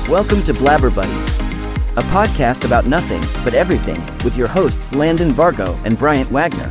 Welcome to Blabber Buddies, a podcast about nothing but everything with your hosts Landon Vargo and Bryant Wagner.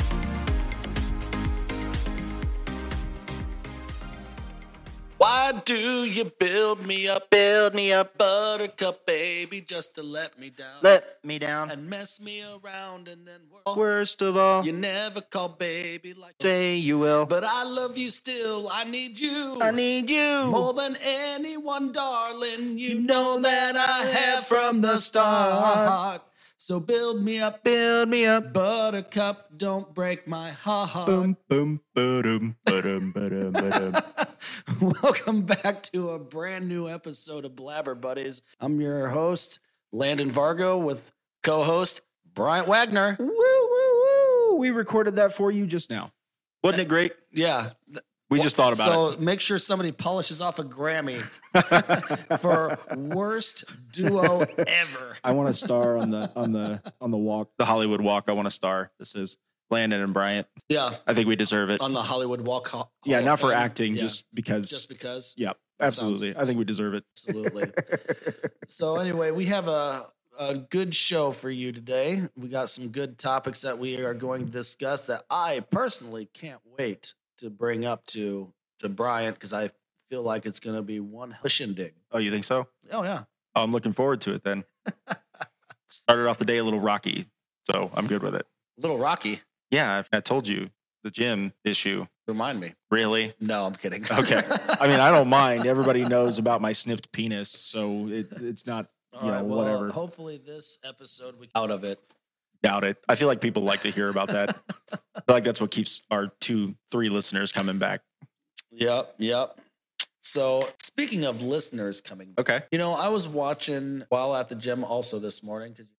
Why do you build me up, buttercup baby, just to let me down, and mess me around, and then Worst of all, you never call baby like say you will. but I love you still. I need you. I need you. More than anyone, darling. You know that I have from the start. So build me up, buttercup. Don't break my heart. Boom, boom, ba-dum, ba-dum, ba-dum, ba-dum. Welcome back to a brand new episode of Blabber Buddies. I'm your host, Landon Vargo, with co-host Bryant Wagner. Woo, woo, woo. We recorded that for you just now. Wasn't it great? Yeah. We just thought about it. So make sure somebody polishes off a Grammy for worst duo ever. I want to star on the walk, the Hollywood Walk. I want to star. This is Landon and Bryant. Yeah. I think we deserve it. On the Hollywood Walk. Yeah, Hall not of for Fame. acting, Yeah. just because. Just because. Yeah, That absolutely. sounds- I think we deserve it. Absolutely. So anyway, we have a good show for you today. We got some good topics that we are going to discuss that I personally can't wait to bring up to Bryant, because I feel like it's going to be one shindig. Oh, you think so? Oh, yeah. Oh, I'm looking forward to it then. Started off the day a little rocky, so I'm good with it. Little Rocky. Yeah, I told you the gym issue. Remind me. Really? No, I'm kidding. Okay. I mean, I don't mind. Everybody knows about my snipped penis, so it's not, All right, well, whatever. hopefully this episode we out of it. Doubt it. I feel like people like to hear about that. I feel like that's what keeps our 2-3 listeners coming back. Yep. So speaking of listeners coming, Okay. I was watching while at the gym also this morning because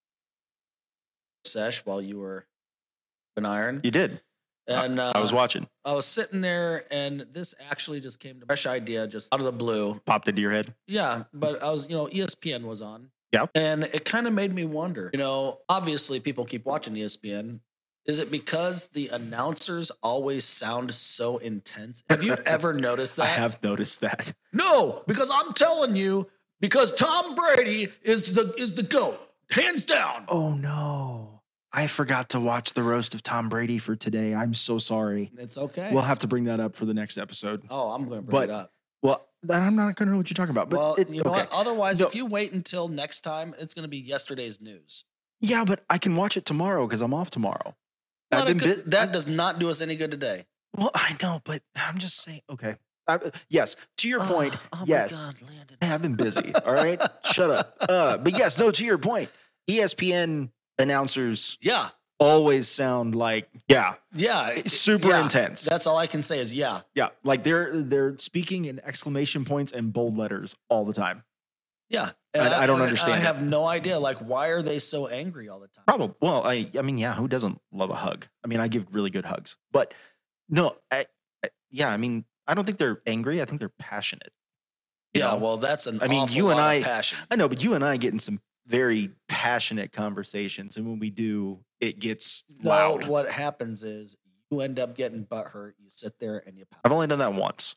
sesh while you were an iron. You did. And I was watching. I was sitting there, and this actually just came to fresh idea, just out of the blue. Popped into your head. Yeah, but I was, ESPN was on. Yeah. And it kind of made me wonder, obviously people keep watching ESPN. Is it because the announcers always sound so intense? Have you ever noticed that? I have noticed that. No, because I'm telling you, because Tom Brady is the GOAT, hands down. Oh, no. I forgot to watch the roast of Tom Brady for today. I'm so sorry. It's okay. We'll have to bring that up for the next episode. I'm going to bring it up. Well, then I'm not going to know what you're talking about. But Well, you know okay. what? Otherwise, No. if you wait until next time, it's going to be yesterday's news. Yeah, but I can watch it tomorrow because I'm off tomorrow. That does not do us any good today. Well, I know, but I'm just saying. Okay. Yes, to your point. Yes, my God, Landon. I have been busy. All right, shut up. But yes, no. To your point, ESPN announcers Yeah. always sound like it's super intense. That's all I can say is yeah. Yeah, like they're speaking in exclamation points and bold letters all the time. Yeah. I don't understand I it. have no idea. Like, why are they so angry all the time? Probably. Well, I mean, yeah. Who doesn't love a hug? I mean, I give really good hugs, but no. I mean, I don't think they're angry. I think they're passionate. You Yeah, know? well, that's an I mean, awful you and lot I- of passion. I know, but you and I get in some very passionate conversations, and when we do, it gets loud. No, what happens is you end up getting butthurt. You sit there and you pout. I've only done that once,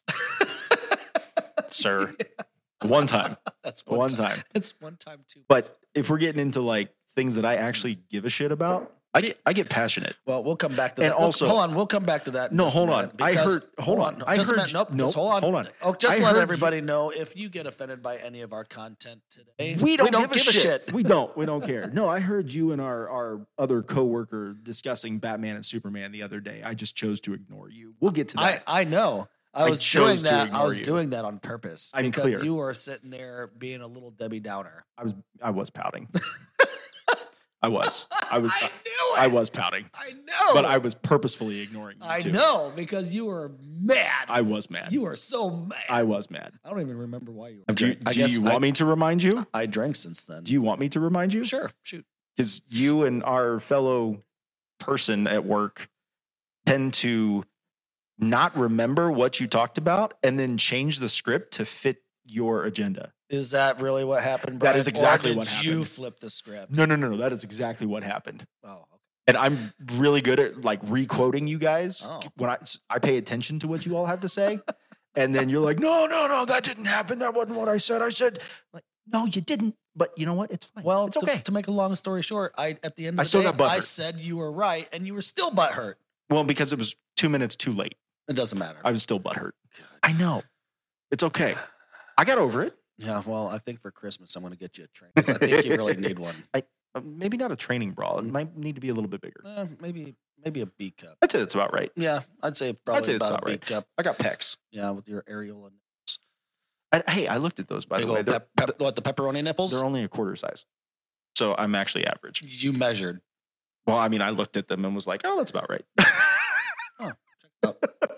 sir. One time. That's One time. It's one time too. But if we're getting into like things that I actually give a shit about, I get passionate. Well, we'll come back to And that. also- hold on, we'll come back to that. in No, just a hold on. minute, I because- heard. Hold on. I Just a heard. minute. Nope. Nope. Just hold on. Hold on. Oh, just I let heard everybody know if you get offended by any of our content today. We don't give a shit. shit. We don't. We don't care. No, I heard you and our other coworker discussing Batman and Superman the other day. I just chose to ignore you. We'll get to that. I know. I I was chose doing to that. I ignore was you. doing that on purpose. I'm because clear. you were sitting there being a little Debbie Downer. I was pouting. I was knew it. I was pouting. I know. But I was purposefully ignoring you I too. know because you were mad. I was mad. You were so mad. I was mad. I don't even remember why you were. Do you want me to remind you? I drank since then. Do you want me to remind you? Sure. Shoot. Because you and our fellow person at work tend to not remember what you talked about and then change the script to fit your agenda. Is that really what happened, That Brian? is exactly Or what did you happened. flip the script? No. That is exactly what happened. Oh, okay. And I'm really good at like re-quoting you guys Oh. when I pay attention to what you all have to say. And then you're like, no, that didn't happen. That wasn't what I said. I said, like, no, you didn't. But you know what? It's fine. Well, it's okay. To make a long story short, at the end of the still day, got butthurt. I said you were right, and you were still butthurt. Well, because it was 2 minutes too late. It doesn't matter. I was still butthurt. I know. It's okay. I got over it. Yeah, well, I think for Christmas I'm going to get you a train. 'Cause I think you really need one. Maybe not a training bra. It might need to be a little bit bigger. Maybe a B cup. I'd say that's about right. Yeah, I'd say probably it's about about a B right. cup. I got pecs. Yeah, with your areola. Hey, I looked at those, by Big the way. old the pepperoni nipples? They're only a quarter size. So I'm actually average. You measured. Well, I mean, I looked at them and was like, oh, that's about right. Oh, check it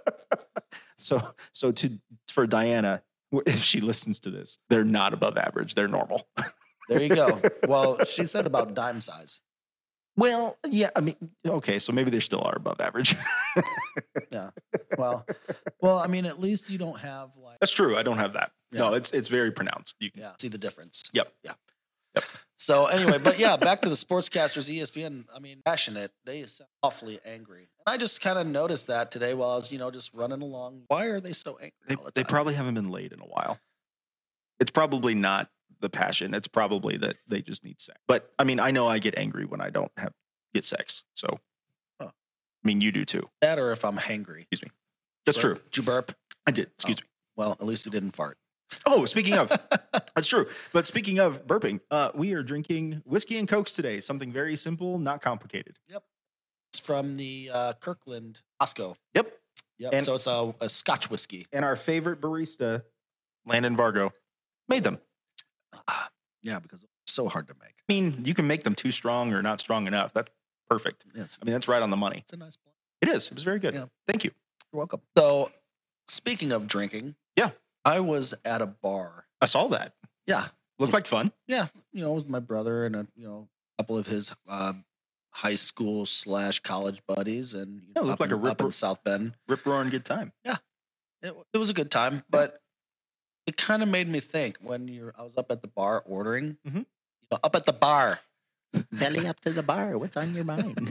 out. So for Diana, if she listens to this, they're not above average. They're normal. There you go. Well, she said about dime size. Well, yeah, I mean, okay, so maybe they still are above average. Yeah. Well, I mean, at least you don't have like. That's true. I don't have that. Yeah. No, it's very pronounced. You can See the difference. Yep. Yeah. Yep. So anyway, but yeah, back to the sportscasters, ESPN. I mean, passionate. They sound awfully angry. And I just kind of noticed that today while I was, just running along. Why are they so angry all the They time? probably haven't been laid in a while. It's probably not the passion. It's probably that they just need sex. But I mean, I know I get angry when I don't get sex. So, I mean, you do too. That or if I'm hangry. Excuse me. That's true. Did you burp? I did. Excuse me. Well, at least you didn't fart. Oh, speaking of, that's true. But speaking of burping, we are drinking whiskey and Cokes today. Something very simple, not complicated. Yep. It's from the Kirkland Costco. Yep. Yep. And- So it's a Scotch whiskey. And our favorite barista, Landon Vargo, made them. Yeah, because it's so hard to make. I mean, you can make them too strong or not strong enough. That's perfect. Yes. I mean, that's right on the money. It's a nice blend. It is. It was very good. Yeah. Thank you. You're welcome. So, speaking of drinking, Yeah. I was at a bar. I saw that. Yeah, Looked like fun. yeah, with my brother and a couple of his high school / college buddies, and Yeah, it looked like a up in South Bend. Rip roaring good time. It was a good time, but it kind of made me think when I was up at the bar ordering, Mhm. up at the bar. Belly up to the bar. What's on your mind?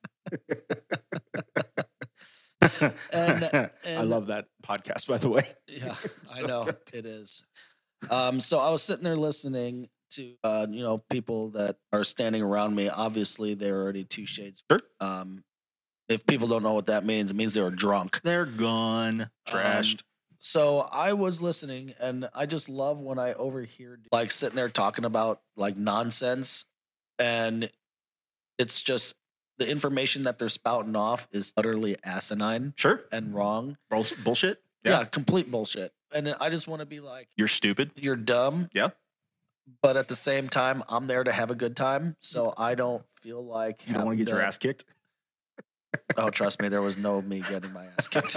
And I love that podcast, by the way. Yeah, So I know good. it is. So I was sitting there listening to people that are standing around me. Obviously, they're already 2 shades. Sure. If people don't know what that means, it means they were drunk. They're gone. Trashed. So I was listening, and I just love when I overhear like sitting there talking about like nonsense, and it's just the information that they're spouting off is utterly asinine Sure. and wrong. Bullshit. Yeah, complete bullshit. And I just want to be like, You're stupid. you're dumb. Yeah. But at the same time, I'm there to have a good time, so I don't feel like You don't want to get your ass kicked. Oh, trust me, there was no me getting my ass kicked.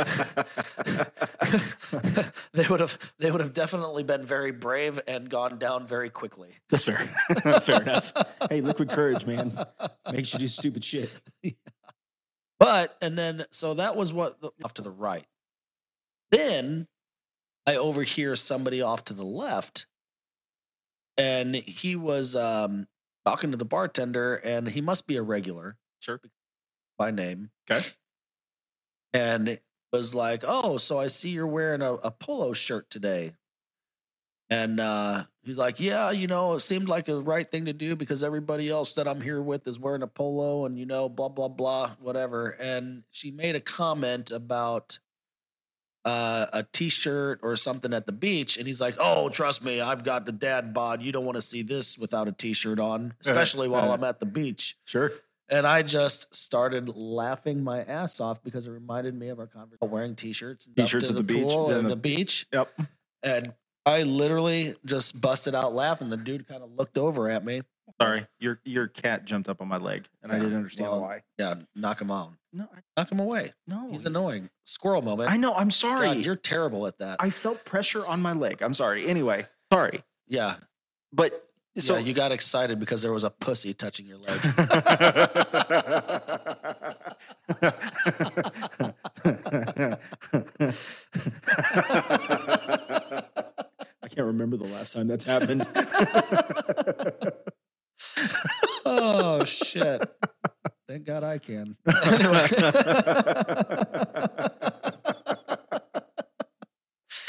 They would have definitely been very brave and gone down very quickly. That's fair. Fair enough. Hey, liquid courage, man. Makes you do stupid shit. But so that was off to the right. Then I overhear somebody off to the left, and he was talking to the bartender, and he must be a regular. Sure. By name. Okay. And it was like, oh, so I see you're wearing a polo shirt today. And he's like, yeah, it seemed like the right thing to do because everybody else that I'm here with is wearing a polo and, blah, blah, blah, whatever. And she made a comment about a T-shirt or something at the beach. And he's like, oh, trust me, I've got the dad bod. You don't want to see this without a T-shirt on, especially while I'm at the beach. Sure. And I just started laughing my ass off because it reminded me of our conversation wearing T-shirts and T-shirts to at the beach, pool then and the- the beach. Yep. And I literally just busted out laughing. The dude kind of looked over at me. Sorry. Your cat jumped up on my leg, and I didn't understand well, why. Yeah, knock him out. No. Knock him away. No. He's annoying. Squirrel moment. I know. I'm sorry. God, you're terrible at that. I felt pressure on my leg. I'm sorry. Anyway, sorry. Yeah. But so Yeah, you got excited because there was a pussy touching your leg. I can't remember the last time that's happened. Oh, shit. Thank God I can. Anyway.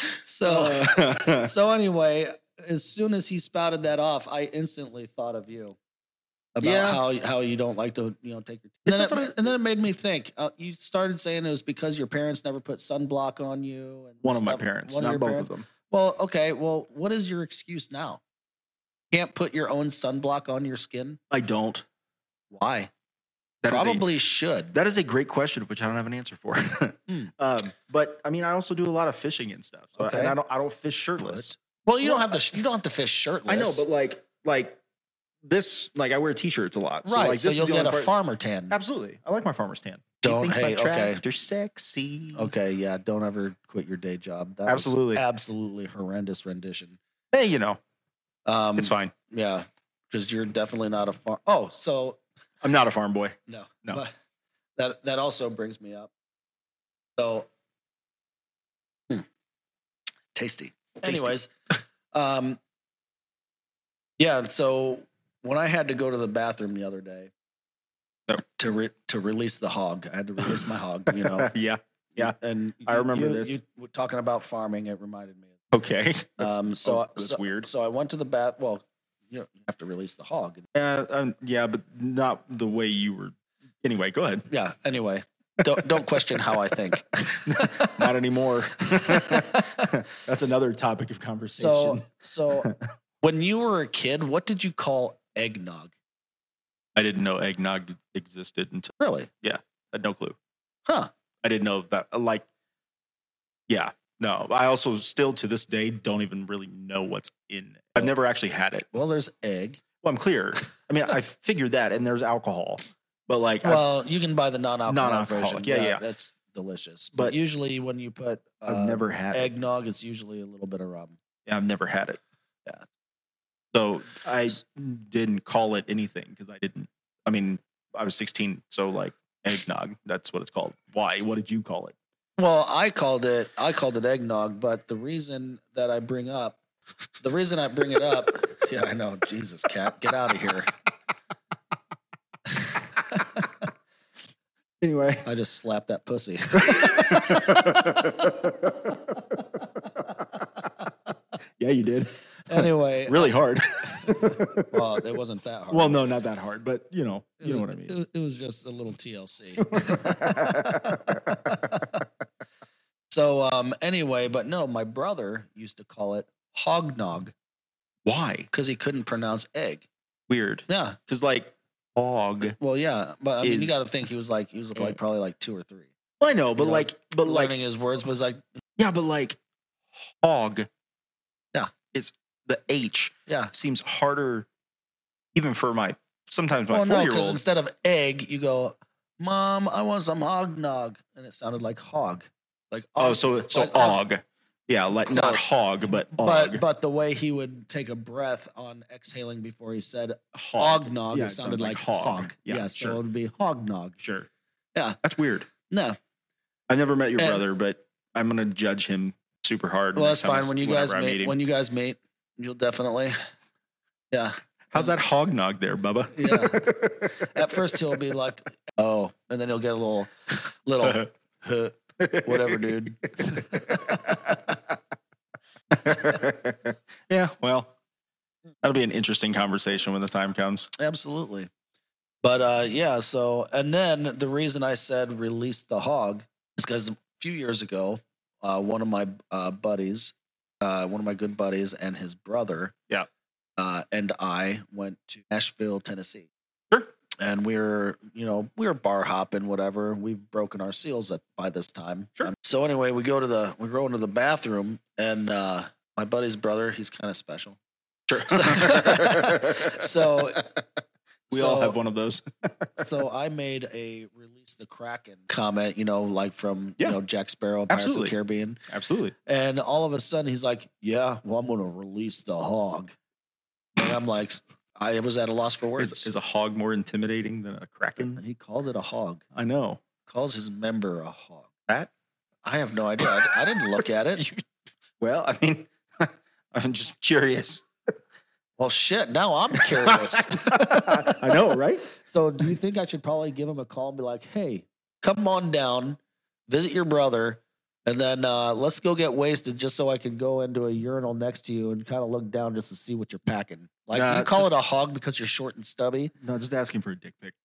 So anyway, as soon as he spouted that off, I instantly thought of you about how you don't like to take your. And then it made me think. You started saying it was because your parents never put sunblock on you. And One of my parents, not both of them. Well, okay. Well, what is your excuse now? Can't put your own sunblock on your skin? I don't. Why? Probably should. That is a great question, which I don't have an answer for. But I mean, I also do a lot of fishing and stuff. So and I don't fish shirtless. Well, you don't have to fish shirtless. I know, but like this, like I wear t-shirts a lot. So right. So you'll get a farmer tan. Absolutely. I like my farmer's tan. They're sexy. Okay. Yeah. Don't ever quit your day job. That absolutely. Was absolutely horrendous rendition. Hey, it's fine. Yeah. Because you're definitely not a farm. Oh, so I'm not a farm boy. No. But that also brings me up. So tasty. Anyways, yeah. So when I had to go to the bathroom the other day to release the hog, I had to release my hog. Yeah. And I remember this. You were talking about farming. It reminded me. Okay. That's weird. So I went to the bath. Well, you have to release the hog. Yeah, but not the way you were. Anyway, go ahead. Yeah. Anyway, don't question how I think. Not anymore. That's another topic of conversation. So when you were a kid, what did you call eggnog? I didn't know eggnog existed until. Really? Yeah, I had no clue. Huh? I didn't know that. Yeah. No, I also still to this day don't even really know what's in it. I've never actually had it. Well, there's egg. Well, I'm clear. I mean, I figured that, and there's alcohol, but you can buy the non-alcoholic version. Yeah, that's delicious. But usually, when you put I've never had eggnog, it's usually a little bit of rum. Yeah, I've never had it. Yeah. So I didn't call it anything because I didn't. I mean, I was 16, so eggnog. That's what it's called. Why? What did you call it? Well, I called it eggnog, but the reason I bring it up, yeah, I know, Jesus, cat, get out of here. Anyway, I just slapped that pussy. Yeah, you did. Anyway, really hard. Well, it wasn't that hard. Well, no, not that hard, but you know what I mean. It was just a little TLC. So anyway, but no, my brother used to call it hognog. Why? Because he couldn't pronounce egg. Weird. Yeah. Because hog. Well, yeah, but I mean, you got to think he was probably 2 or 3. Well, I know, but learning his words was hog. Yeah. Is the H. Yeah. Seems harder, even for sometimes my 4-year-old. No, because instead of egg, you go, Mom, I want some hognog, and it sounded like hog. So og. Yeah, not hog, but og. But the way he would take a breath on exhaling before he said hognog, it sounded like hog. Yeah, so it would be hognog. Sure. Yeah. That's weird. No. I've never met your brother, but I'm going to judge him super hard. Well, that's fine. When you guys meet, you'll definitely. Yeah. How's that hognog there, Bubba? Yeah. At first he'll be like, oh, and then he'll get a little whatever, dude. Yeah, well, that'll be an interesting conversation when the time comes. Absolutely. But yeah, so, and then the reason I said release the hog is because a few years ago, one of my buddies, one of my good buddies and his brother, and I went to Nashville, Tennessee. Sure. And we were bar hopping, whatever. We've broken our seals by this time. Sure. So anyway, we go into the bathroom, and my buddy's brother, he's kind of special. Sure. So we all have one of those. So I made a release the Kraken comment, from Jack Sparrow, Pirates of the Caribbean. Absolutely. And all of a sudden he's like, yeah, well, I'm going to release the hog. And I'm like, I was at a loss for words. Is a hog more intimidating than a kraken? He calls it a hog. I know. Calls his member a hog. That? I have no idea. I didn't look at it. Well, I mean, I'm just curious. Well, shit. Now I'm curious. I know, right? So do you think I should probably give him a call and be like, hey, come on down, visit your brother, And then let's go get wasted just so I can go into a urinal next to you and kind of look down just to see what you're packing. Like, Nah, you call it a hog because you're short and stubby? No, just asking for a dick pic.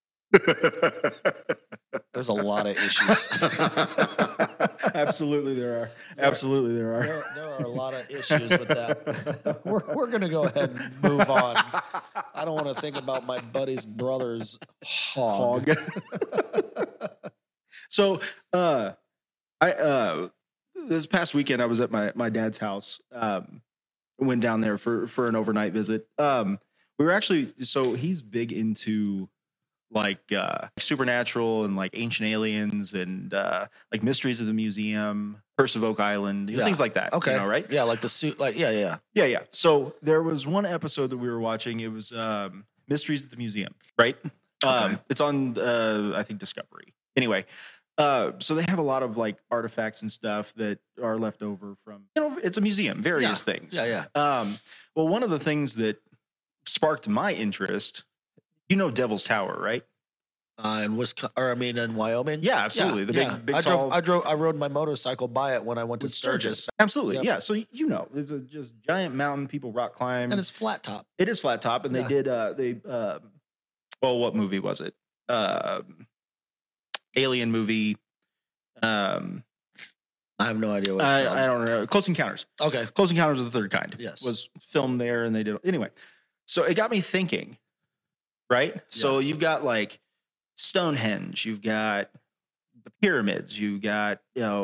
There's a lot of issues. Absolutely, there are. Absolutely, there are. There are a lot of issues with that. We're going to go ahead and move on. I don't want to think about my buddy's brother's hog. So, this past weekend I was at my dad's house. Went down there for an overnight visit. We were actually, so he's big into like supernatural and like ancient aliens and like mysteries of the museum, Curse of Oak Island, things like that. Okay. You know, right? Yeah, like the suit, like yeah. Yeah. So there was one episode that we were watching. It was Mysteries at the Museum, right? Okay. It's on I think Discovery. Anyway, so they have a lot of like artifacts and stuff that are left over from, it's a museum, various things. Yeah. Well, one of the things that sparked my interest, Devil's Tower, right? In Wisconsin, or I mean in Wyoming. Yeah, absolutely. The big tall. I rode my motorcycle by it when I went to Sturgis. Absolutely. Yep. Yeah. So it's a just giant mountain people rock climb. And it's flat top. It is flat top, and they did what movie was it? Alien movie. I have no idea what it's called. I don't know. Close Encounters. Okay. Close Encounters of the Third Kind. Yes. Was filmed there, and they did anyway. So it got me thinking, right? Yeah. So you've got like Stonehenge, you've got the pyramids, you've got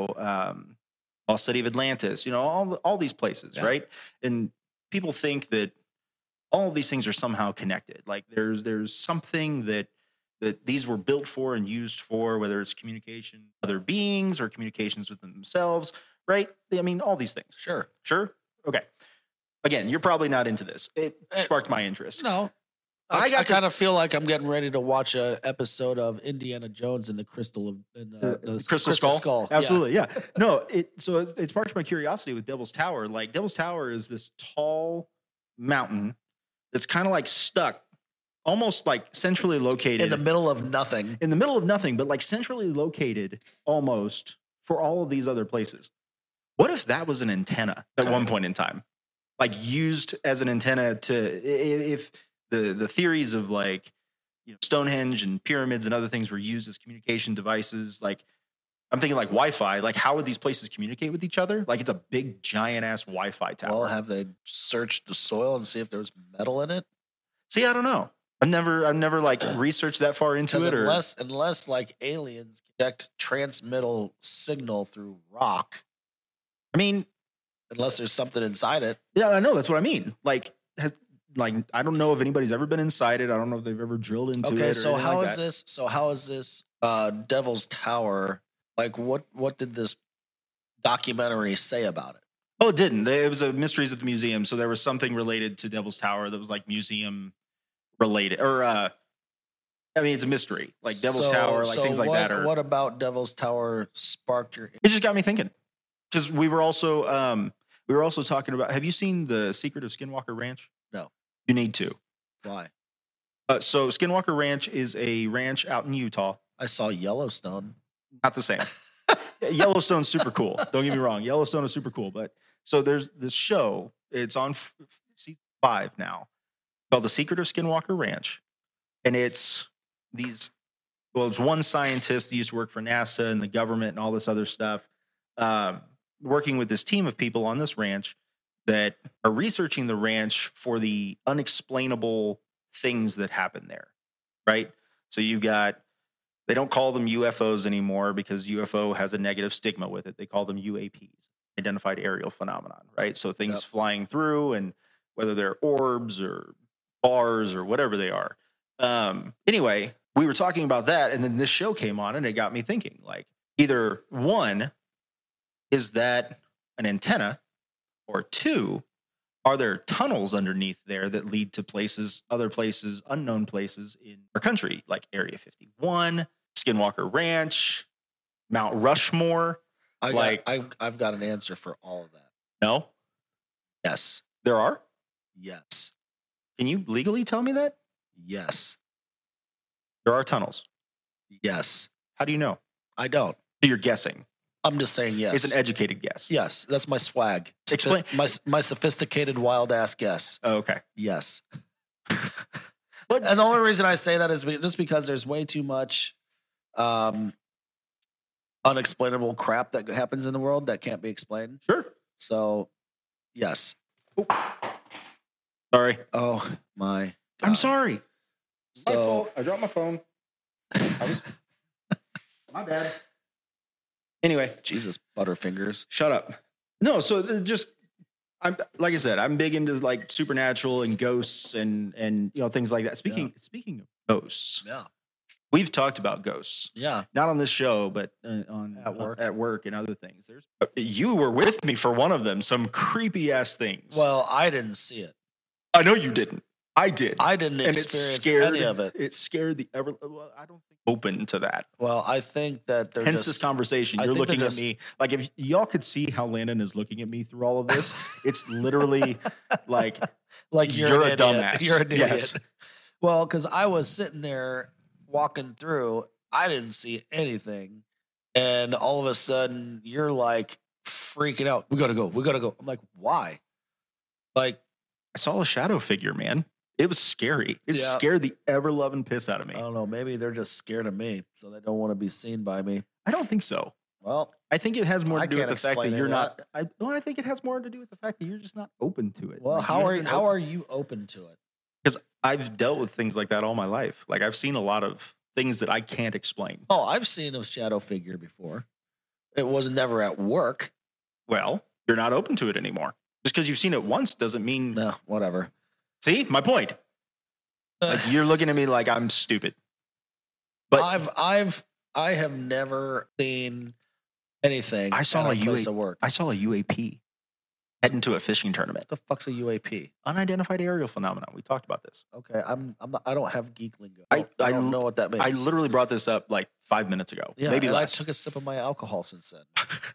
Lost City of Atlantis, all these places, right? And people think that all of these things are somehow connected. Like there's something that these were built for and used for, whether it's communication with other beings or communications within themselves, right? I mean, all these things. Sure. Okay. Again, you're probably not into this. It sparked my interest. No. I kind of feel like I'm getting ready to watch an episode of Indiana Jones and the Crystal Skull. Absolutely, yeah. No, it sparked my curiosity with Devil's Tower. Like Devil's Tower is this tall mountain that's kind of like stuck, almost like centrally located in the middle of nothing. In the middle of nothing, but like centrally located almost for all of these other places. What if that was an antenna at one point in time? Like used as an antenna to, if the theories of like, Stonehenge and pyramids and other things were used as communication devices. Like I'm thinking like Wi-Fi, like how would these places communicate with each other? Like it's a big giant ass Wi-Fi tower. Well, have they searched the soil and see if there was metal in it? See, I don't know. I've never like researched that far into it. Unless like aliens project transmittal signal through rock. I mean, unless there's something inside it. Yeah, I know. That's what I mean. Like I don't know if anybody's ever been inside it. I don't know if they've ever drilled into it. Okay, so how is this? So how is this Devil's Tower? Like, what did this documentary say about it? Oh, it didn't. It was a Mysteries at the Museum. So there was something related to Devil's Tower that was like museum related, or I mean, it's a mystery, like Devil's Tower, like things like that. Or what about Devil's Tower sparked your? It just got me thinking, because we were also talking about. Have you seen The Secret of Skinwalker Ranch? No. You need to. Why? So Skinwalker Ranch is a ranch out in Utah. I saw Yellowstone. Not the same. Yellowstone's super cool. Don't get me wrong. Yellowstone is super cool. But so there's this show. It's on season 5 now, called The Secret of Skinwalker Ranch. And it's one scientist that used to work for NASA and the government and all this other stuff, working with this team of people on this ranch that are researching the ranch for the unexplainable things that happen there, right? So they don't call them UFOs anymore because UFO has a negative stigma with it. They call them UAPs, Identified Aerial Phenomenon, right? So things flying through, and whether they're orbs or bars or whatever they are. Anyway, we were talking about that, and then this show came on, and it got me thinking, like, either one, is that an antenna? Or 2, are there tunnels underneath there that lead to places, other places, unknown places in our country, like Area 51, Skinwalker Ranch, Mount Rushmore? I've got an answer for all of that. No? Yes. There are? Yes. Can you legally tell me that? Yes. There are tunnels? Yes. How do you know? I don't. So you're guessing? I'm just saying yes. It's an educated guess. Yes, that's my swag. Explain. My sophisticated wild ass guess. Oh, okay. Yes. And the only reason I say that is just because there's way too much unexplainable crap that happens in the world that can't be explained. Sure. So, yes. Sorry. Oh my God. I'm sorry. So I dropped my phone. My bad. Anyway, Jesus, Butterfingers. shut up. No, so just I'm like I said, I'm big into like supernatural and ghosts and things like that. Speaking of ghosts, Yeah. we've talked about ghosts. Yeah. Not on this show, but on At work. and other things. You were with me for one of them. Some creepy ass things. Well, I didn't see it. I know you didn't. I did. I didn't and experience any of it. It scared the ever. Well, I don't think open to that. Well, I think that they're Hence just this conversation. I You're think they're looking at just- me like if y'all could see how Landon is looking at me through all of this. It's literally like like you're an a idiot. dumbass. You're an idiot. Yes. Well, because I was sitting there walking through, I didn't see anything, and all of a sudden you're like freaking out. We gotta go. We gotta go. I'm like, why? Like, I saw a shadow figure, man. It was scary. It Yeah. scared the ever loving piss out of me. I don't know. Maybe they're just scared of me, so they don't want to be seen by me. I don't think so. Well, I think it has more I to do with can't the fact that explain you're any of not. I think it has more to do with the fact that you're just not open to it. well, Like, how you are haven't how opened- are you open to it? Because I've dealt with things like that all my life. Like I've seen a lot of things that I can't explain. Oh, I've seen a shadow figure before. It was never at work. Well, you're not open to it anymore. Just because you've seen it once doesn't mean. No, whatever. See, my point. Like you're looking at me like I'm stupid. But I have never seen anything. I saw at a place of work. I saw a UAP heading to a fishing tournament. What the fuck's a UAP? Unidentified aerial phenomenon. We talked about this. Okay, I'm not, I don't have geek lingo. I don't know what that means. I literally brought this up like 5 minutes ago. yeah, Maybe and I less. took a sip of my alcohol since then.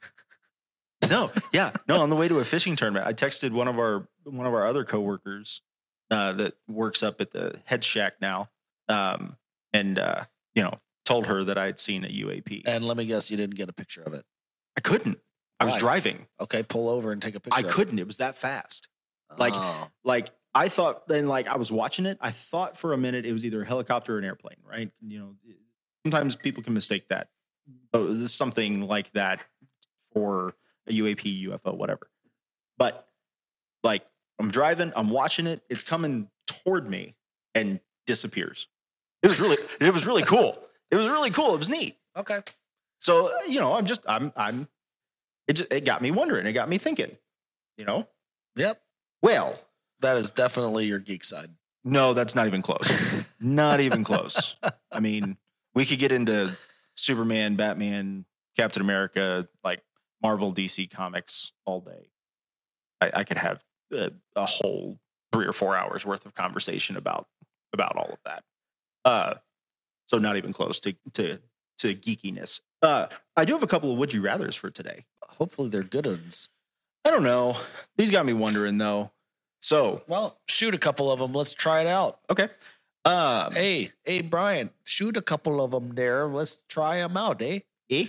No, yeah, no. On the way to a fishing tournament, I texted one of our other coworkers that works up at the head shack now, and told her that I had seen a UAP. And let me guess, you didn't get a picture of it. I couldn't. I was Why? driving. Okay, pull over and take a picture. I of it. couldn't. It was that fast. Like, Oh. Like I thought. Then, like I was watching it. I thought for a minute it was either a helicopter or an airplane. Right? Sometimes people can mistake that. Oh, something like that for a UAP, UFO, whatever. But like I'm driving, I'm watching it, it's coming toward me and disappears. It was really cool. It was really cool. It was neat. Okay. So, it got me wondering. It got me thinking, Yep. well, That is definitely your geek side. no, that's not even close. Not even close. I mean, we could get into Superman, Batman, Captain America, like Marvel, DC comics all day. I could have a whole 3 or 4 hours worth of conversation about all of that. So not even close to geekiness. I do have a couple of would you rathers for today. Hopefully they're good ones. I don't know. These got me wondering though. So Well, shoot a couple of them. Let's try it out. okay. Hey, Brian, shoot a couple of them there. Let's try them out, eh?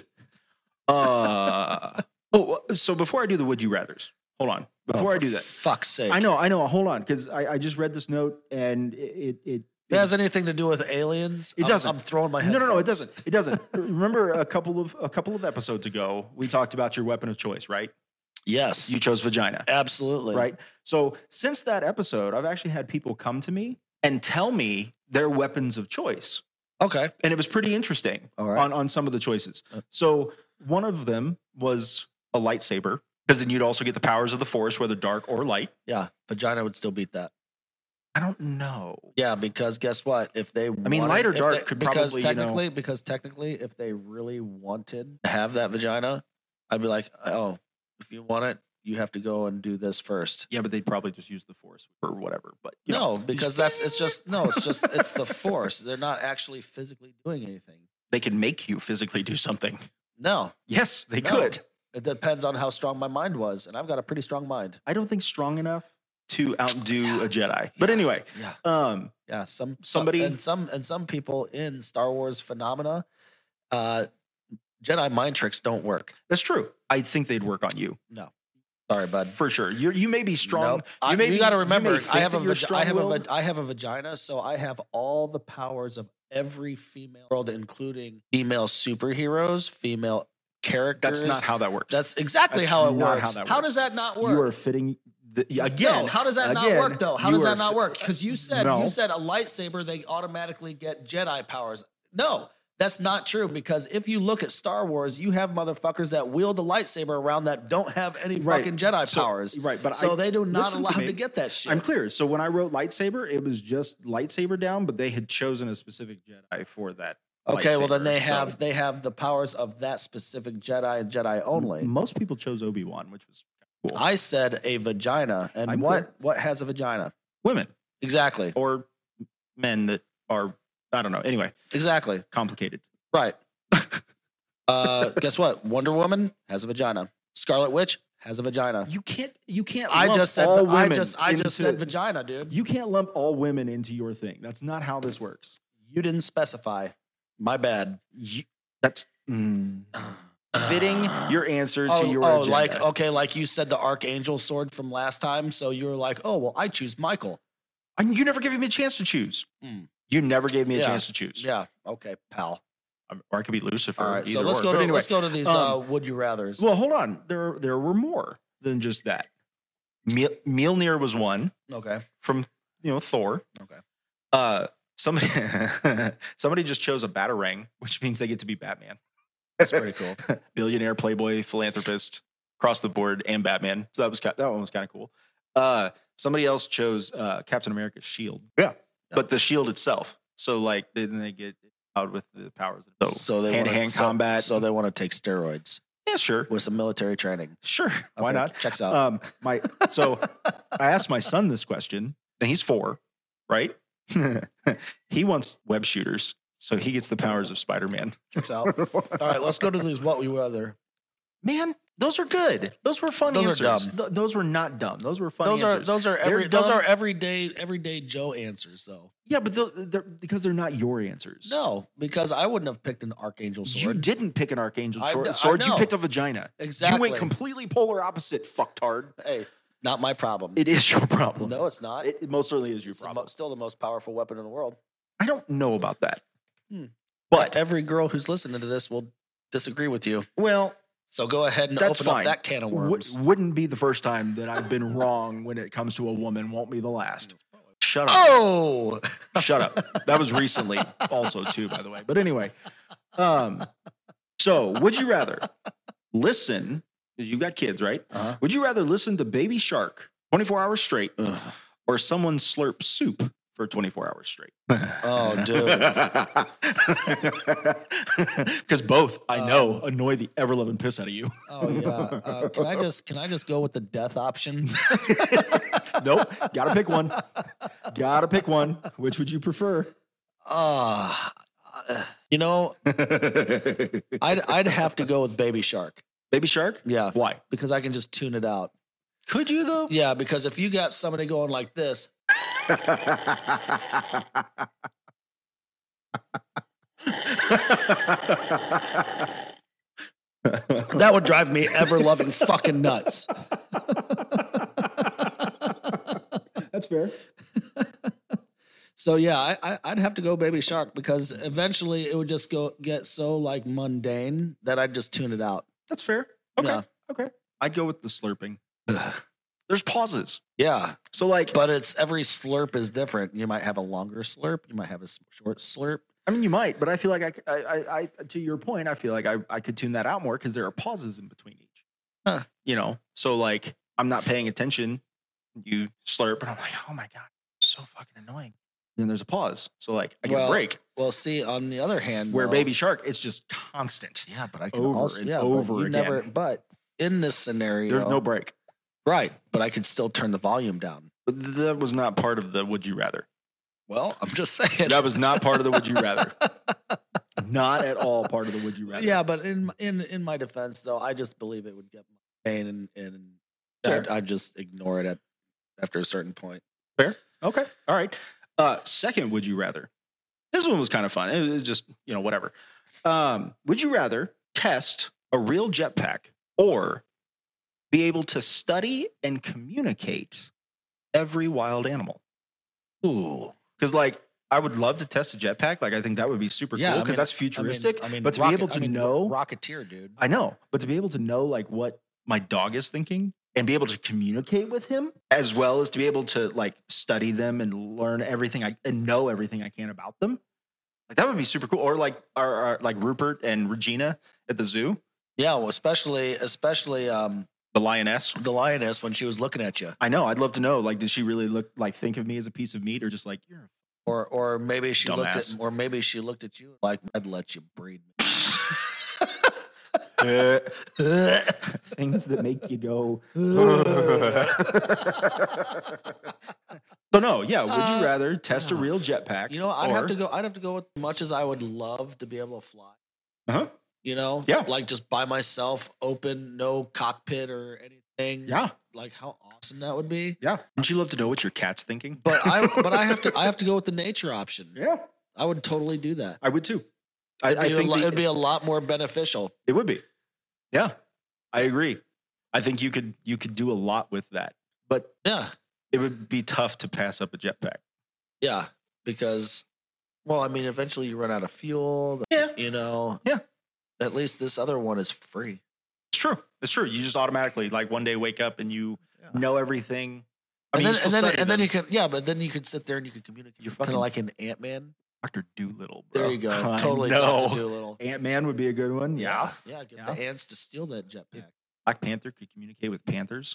So before I do the would you rathers, hold on. Before I do that, Fuck's sake. I know. Hold on, because I just read this note and it If it has anything to do with aliens, It doesn't. I'm throwing my head. No, it doesn't. It doesn't. Remember a couple of episodes ago, we talked about your weapon of choice, right? Yes, You chose vagina, absolutely. right? So since that episode, I've actually had people come to me and tell me their weapons of choice. Okay. And it was pretty interesting All right. on some of the choices. So one of them was a lightsaber, because then you'd also get the powers of the Force, whether dark or light. Yeah, vagina would still beat that. I don't know. Yeah, because guess what? If they, light or dark could because probably, technically, if they really wanted to have that vagina, I'd be like, oh, if you want it, you have to go and do this first. Yeah, but they'd probably just use the Force or whatever. But you No, know, because it's the Force. They're not actually physically doing anything. they can make you physically do something. No, Yes, they No. could. it depends on how strong my mind was, and I've got a pretty strong mind. I don't think strong enough to outdo a Jedi. But anyway, Yeah. Yeah, some Somebody- and some people in Star Wars phenomena Jedi mind tricks don't work. That's true. I think they'd work on you. No. Sorry, bud. For sure. You may be strong. Nope. You got to remember, I have a a vagina, so I have all the powers of every female world, including female superheroes, female characters. That's not how that works. That's exactly how it works. How does that not work? You are fitting again. No, how does that not work though? How does that not work? Because you said a lightsaber, they automatically get Jedi powers. No, that's not true. Because if you look at Star Wars, you have motherfuckers that wield a lightsaber around that don't have any fucking Jedi powers. But they do not allow to get that shit. I'm clear. So when I wrote lightsaber, it was just lightsaber down, but they had chosen a specific Jedi for that. Okay, well then they have the powers of that specific Jedi and Jedi only. Most people chose Obi-Wan, which was cool. I said a vagina, and what has a vagina? Women, exactly, or men that are, I don't know. Anyway, exactly, complicated, right? Guess what? Wonder Woman has a vagina. Scarlet Witch has a vagina. You can't. I just said vagina, dude. You can't lump all women into your thing. That's not how this works. You didn't specify. My bad. That's fitting your answer to your agenda. Like you said the Archangel sword from last time, so you were like, oh, well, I choose Michael. You never gave me a chance to choose. You never gave me a chance to choose. Yeah, okay, pal. Or I could be Lucifer. All right, so let's go to these would you rathers. Well, hold on. There were more than just that. Mjolnir was one. Okay. From Thor. Okay. Somebody just chose a Batarang, which means they get to be Batman. That's pretty cool. Billionaire, playboy, philanthropist, across the board, and Batman. So that one was kind of cool. Somebody else chose Captain America's shield. Yeah, but the shield itself. So like then they get out with the powers. So they hand-to-hand combat. So they want to take steroids. Yeah, sure. With some military training. Sure. Why not? Checks out. So I asked my son this question, and he's 4, right? He wants web shooters, so he gets the powers of Spider-Man. Checks out. All right, let's go to these what we rather. Man, those are good. Those were fun answers. Those were not dumb. Those were fun answers. Those are everyday Joe answers, though. Yeah, but because they're not your answers. No, because I wouldn't have picked an Archangel sword. You didn't pick an Archangel sword. You picked a vagina. Exactly. You went completely polar opposite, fucktard. Hey, not my problem. It is your problem. No, it's not. It most certainly is your problem. Still the most powerful weapon in the world. I don't know about that. But every girl who's listening to this will disagree with you. Well, so go ahead and open up that can of worms. Wouldn't be the first time that I've been wrong when it comes to a woman. Won't be the last. Shut up. Oh, shut up. That was recently also too, by the way. But anyway, so would you rather listen, because you got kids, right? Uh-huh. Would you rather listen to Baby Shark 24 hours straight or someone slurp soup for 24 hours straight? Oh, dude. Because both, I know, annoy the ever-loving piss out of you. Oh, yeah. Can I just go with the death option? Nope. Gotta pick one. Gotta pick one. Which would you prefer? I'd have to go with Baby Shark. Baby Shark? Yeah. Why? Because I can just tune it out. Could you, though? Yeah, because if you got somebody going like this. That would drive me ever-loving fucking nuts. That's fair. So yeah, I'd have to go Baby Shark because eventually it would just get so like mundane that I'd just tune it out. That's fair. Okay. Yeah. Okay. I'd go with the slurping. There's pauses. Yeah. So like, but every slurp is different. You might have a longer slurp. You might have a short slurp. I mean, you might, but I feel like I to your point, I feel like I could tune that out more because there are pauses in between each. Huh. So like I'm not paying attention. You slurp, and I'm like, oh my God, so fucking annoying. Then there's a pause. So like I get a break. Well, see, on the other hand, where Baby Shark, it's just constant. Yeah, but I can over again. But in this scenario, there's no break. Right, but I could still turn the volume down. But that was not part of the would you rather. Well, I'm just saying. That was not part of the would you rather. Not at all part of the would you rather. Yeah, but in my defense, though, I just believe it would get my pain, and sure. I'd just ignore it after a certain point. Fair. Okay. All right. Second, would you rather? This one was kind of fun. It was just, whatever. Would you rather test a real jetpack or be able to study and communicate every wild animal? Ooh. Because, like, I would love to test a jetpack. Like, I think that would be super cool because that's futuristic. But to be able to know, Rocketeer, dude. I know, but to be able to know like what my dog is thinking and be able to communicate with him, as well as to be able to like study them and learn everything and know everything I can about them, like that would be super cool. Or like our like Rupert and Regina at the zoo, Yeah, well, especially the lioness. the lioness when she was looking at you, I know. I'd love to know. Like, did she really think of me as a piece of meat, or just like you're or maybe she Dumbass. looked at you like, I'd let you breed me. things that make you go. So no, yeah. Would you rather test a real jetpack? You know, I'd have to go with much as I would love to be able to fly. Uh-huh. You know, Yeah. like just by myself, open, no cockpit or anything. Yeah, Like how awesome that would be. yeah. Wouldn't you love to know what your cat's thinking? But I have to go with the nature option. Yeah, I would totally do that. I would too. I think it'd be a lot more beneficial. it would be. Yeah, I agree. I think you could do a lot with that, but Yeah. it would be tough to pass up a jetpack. Yeah. Because, well, I mean, eventually you run out of fuel. Yeah. You know. Yeah. At least this other one is free. It's true. It's true. You just automatically like one day wake up and you know everything. I mean, And then you can, yeah, but then you could sit there and you could communicate. You're Kind fucking- of like an Ant-Man. Dr. Doolittle, bro. There you go. I Totally know. Dr. Doolittle. Ant-Man would be a good one. Yeah. Yeah, get Yeah. the ants to steal that jetpack. Black Panther could communicate with panthers.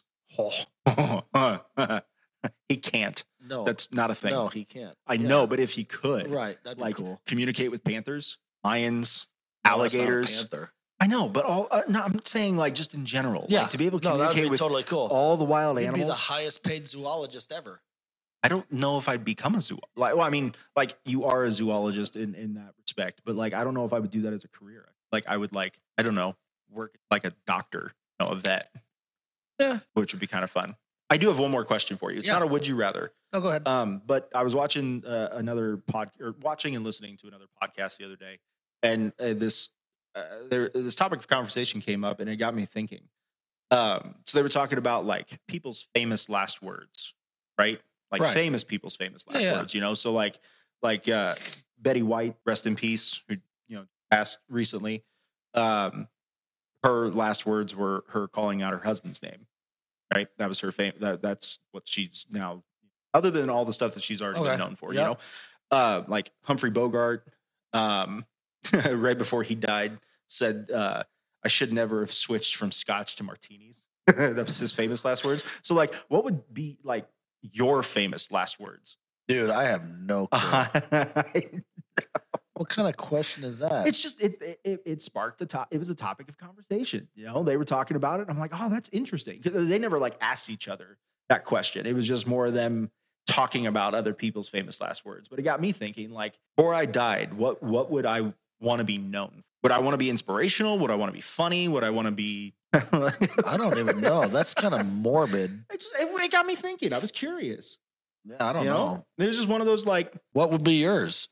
He can't. No. That's not a thing. No, he can't. I Yeah. know, but if he could, Right, that'd be like cool. communicate with panthers, lions, No, that's not a alligators. panther. I know, but all no, I'm saying like just in general. Yeah. Like, to be able to No, that'd communicate be with totally cool. all the wild You'd be the animals. highest paid zoologist ever. I don't know if I'd become a zoologist. Well, I mean, like you are a zoologist in that respect, but like I don't know if I would do that as a career. Like I would like I don't know work like a doctor, a vet. Yeah. Which would be kind of fun. I do have one more question for you. It's Yeah. not a would you rather. Oh, go ahead. But I was watching watching and listening to another podcast the other day, and this topic of conversation came up, and it got me thinking. So they were talking about like people's famous last words, right? Like Right. famous people's famous last Yeah. words, So like Betty White, rest in peace, who passed recently. Her last words were her calling out her husband's name. Right, that was her fame. That's what she's now. Other than all the stuff that she's already been known for, Yep. Like Humphrey Bogart, right before he died, said, "I should never have switched from scotch to martinis." That was his famous last words. So, like, what would be like your famous last words? Dude, I have no clue. What kind of question is that? It's just it sparked it was a topic of conversation. They were talking about it. And I'm like, oh, that's interesting. 'Cause they never like asked each other that question. It was just more of them talking about other people's famous last words. But it got me thinking, like, before I died, what would I want to be known? Would I want to be inspirational? Would I want to be funny? Would I want to be? I don't even know. That's kind of morbid. It got me thinking. I was curious. Yeah, I don't know. It was just one of those like What would be yours?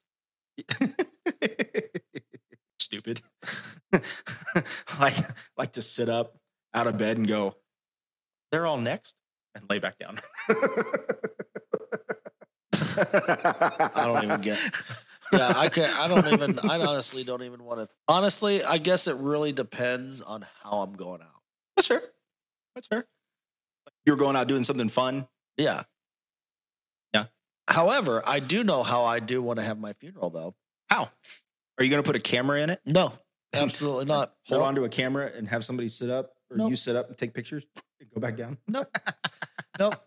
stupid. like to sit up out of bed and go, they're all next, and lay back down. I don't even get. Yeah, I honestly don't even want to. Honestly, I guess it really depends on how I'm going out. That's fair. That's fair. You're going out doing something fun. Yeah. Yeah. However, I do know how I do want to have my funeral, though. How? Are you going to put a camera in it? No, absolutely not. Hold Nope. on to a camera and have somebody sit up, or Nope. you sit up and take pictures and go back down? Nope. Nope.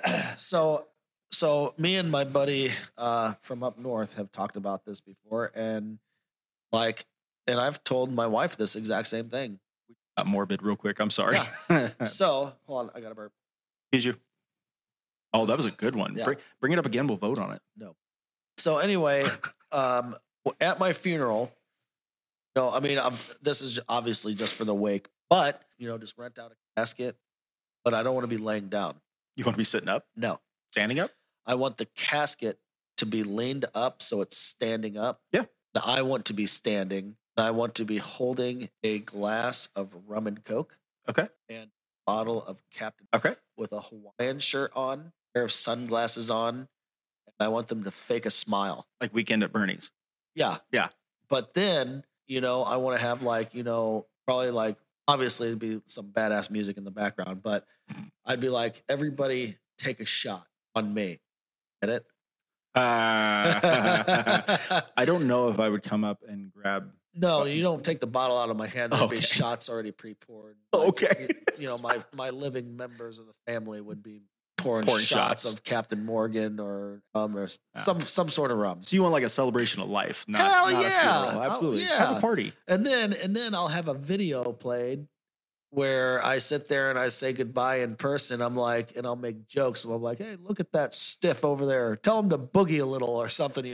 So me and my buddy from up north have talked about this before, and I've told my wife this exact same thing. Got morbid real quick. I'm sorry. So hold on, I got a burp. Excuse you. Oh, that was a good one. Yeah. Bring it up again. We'll vote on it. No. So anyway, at my funeral, I mean, this is obviously just for the wake, but just rent out a casket. But I don't want to be laying down. You want to be sitting up, No, standing up? I want the casket to be leaned up so it's standing up. Yeah. Now, I want to be standing, I want to be holding a glass of rum and coke Okay. and a bottle of Captain Okay. with a Hawaiian shirt on, a pair of sunglasses on, and I want them to fake a smile. Like Weekend at Bernie's. Yeah. Yeah. But then, I want to have probably like, obviously it'd be some badass music in the background, but I'd be like, everybody take a shot on me. Get it? I don't know if I would come up and grab. No, you don't take the bottle out of my hand. There'd be Okay. shots already pre-poured. Okay. My living members of the family would be pouring Pouring shots shots. of Captain Morgan or some sort of rum. So you want like a celebration of life, not, Hell not yeah. a funeral. Absolutely. Oh, yeah. Have a party. And then I'll have a video played where I sit there and I say goodbye in person. And I'll make jokes. So I'm like, hey, look at that stiff over there. Tell him to boogie a little or something,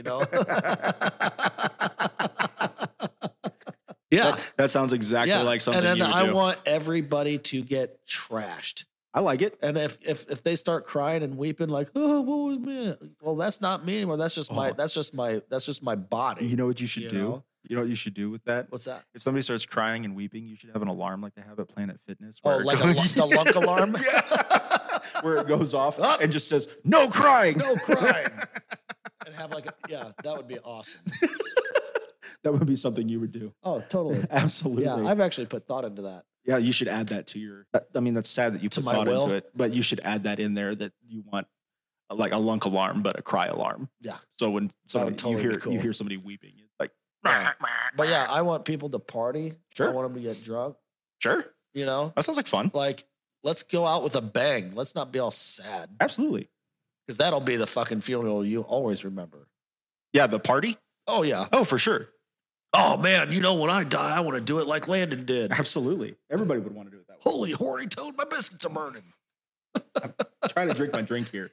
Yeah. That sounds exactly like something and then you would I do. want everybody to get trashed. I like it. And if they start crying and weeping like, oh, what was me? Well, that's not me anymore. That's just my body. You know what you should You do? know? You know what you should do with that? What's that? If somebody starts crying and weeping, you should have an alarm like they have at Planet Fitness. Oh, where it like goes- the lunk alarm? where it goes off Up. and just says, no crying. No crying. And have that would be awesome. That would be something you would do. Oh, totally. Absolutely. Yeah, I've actually put thought into that. Yeah, you should add that to your. I mean, that's sad that you To put my thought will? into it, but you should add that in there that you want like a lunk alarm, but a cry alarm. Yeah. So when somebody, totally be cool. you hear somebody weeping, it's like, Yeah. But yeah, I want people to party. Sure. I want them to get drunk. sure, That sounds like fun. Like, let's go out with a bang. Let's not be all sad. Absolutely. Because that'll be the fucking funeral you always remember. Yeah, the party. Oh, yeah. Oh, for sure. Oh, man, when I die, I want to do it like Landon did. Absolutely. Everybody would want to do it that way. Holy horny toad, my biscuits are burning. Trying to drink my drink here.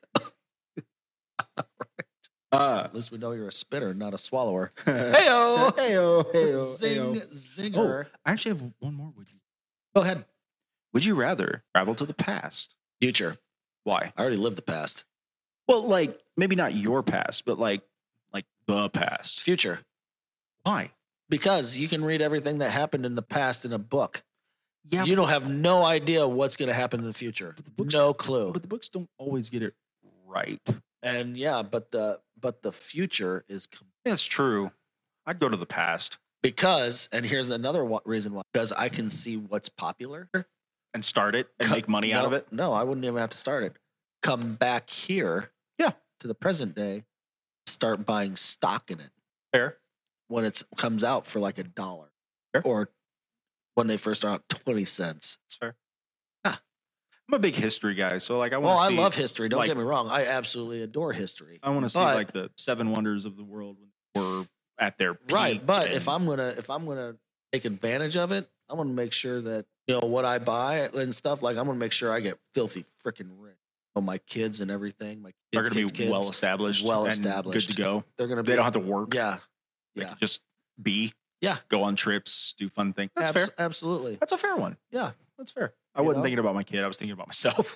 At least we know you're a spitter, not a swallower. Heyo, Heyo. heyo, Zing, heyo. zinger. Oh, I actually have one more. Go ahead. Would you rather travel to the past? Future. Why? I already lived the past. Well, like maybe not your past, but like the past. Future. Why? Because you can read everything that happened in the past in a book. Yeah, You don't have no idea what's going to happen in the future. But the books- No clue. but the books don't always get it right. And yeah, but the future is That's true. I'd go to the past because, and here's another reason why, because I can see what's popular and start it and make money out of it. No, I wouldn't even have to start it. Come back here, Yeah. to the present day, start buying stock in it Fair. when it comes out for like $1, Sure. or when they first are out 20 cents. That's fair. Yeah. I'm a big history guy, so like I want Well, to I see. love history. Don't like- get me wrong. I absolutely adore history. I want to see But- like the 7 wonders of the world when they were at their peak. Right, but and- if I'm gonna take advantage of it, I want to make sure that what I buy and stuff. Like I'm gonna make sure I get filthy freaking rich. My kids and everything. My they're kids, going to kids, be kids, well established, well and established. good to go. They're gonna be. They don't have to work. Yeah, They yeah, can just be. Yeah. Go on trips, do fun things. That's fair. Absolutely. That's a fair one. Yeah. That's fair. I You wasn't know? thinking about my kid. I was thinking about myself.